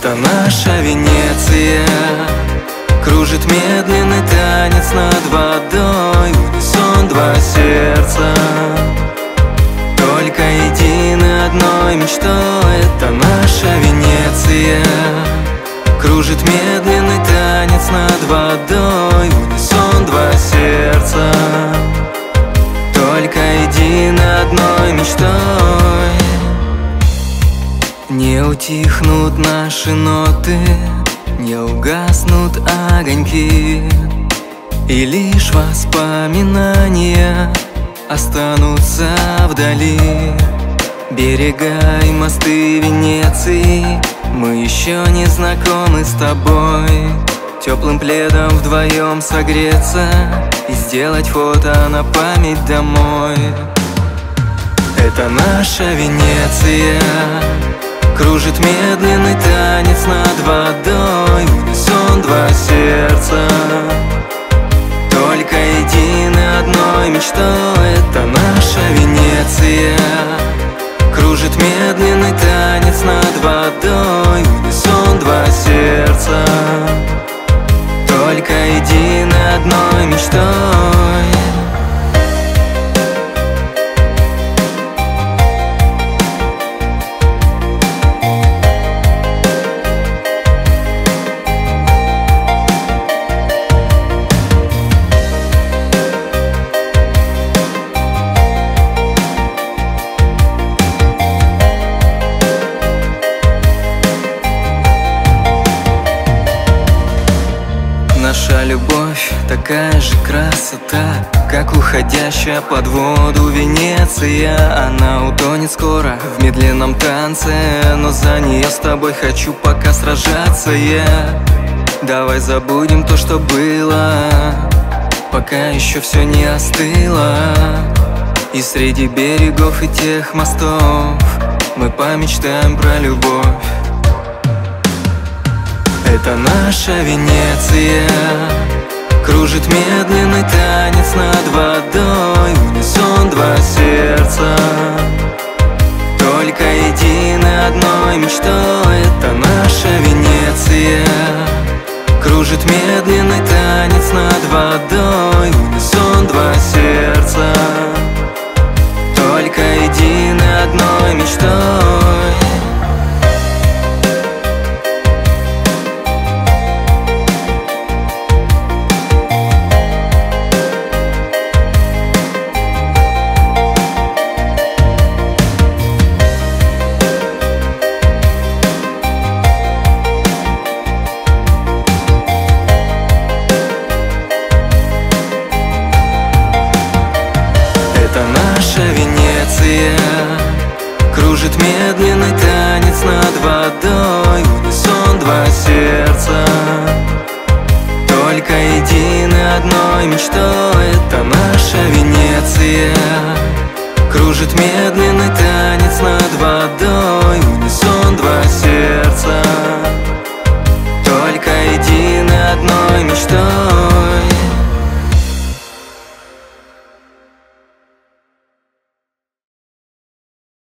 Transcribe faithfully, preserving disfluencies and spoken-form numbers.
Это наша Венеция, кружит медленный танец над водой. В унисон два сердца, только единой одной мечтой. Это наша Венеция, кружит медленный танец над водой. В унисон два сердца, только единой одной мечтой. Не утихнут наши ноты, не угаснут огоньки, и лишь воспоминания останутся вдали. Берега и мосты Венеции, мы еще не знакомы с тобой. Теплым пледом вдвоем согреться и сделать фото на память домой. Это наша Венеция, кружит медленный танец над водой. В унисон два сердца, только единой одной мечтой. Это наша Венеция, кружит медленный танец над водой. В унисон два сердца, только единой одной мечтой. Наша любовь такая же красота, как уходящая под воду Венеция. Она утонет скоро в медленном танце, но за нее с тобой хочу пока сражаться я. Давай забудем то, что было, пока еще все не остыло. И среди берегов и тех мостов мы помечтаем про любовь. Это наша Венеция, кружит медленный танец над водой. В унисон два сердца, только единой одной мечтой. Это наша Венеция, кружит медленный танец над водой. В унисон два сердца, только единой одной мечтой. Это наша Венеция, кружит медленный танец над водой. В унисон два сердца, только единой одной мечтой. Это наша Венеция, кружит медленный танец над водой.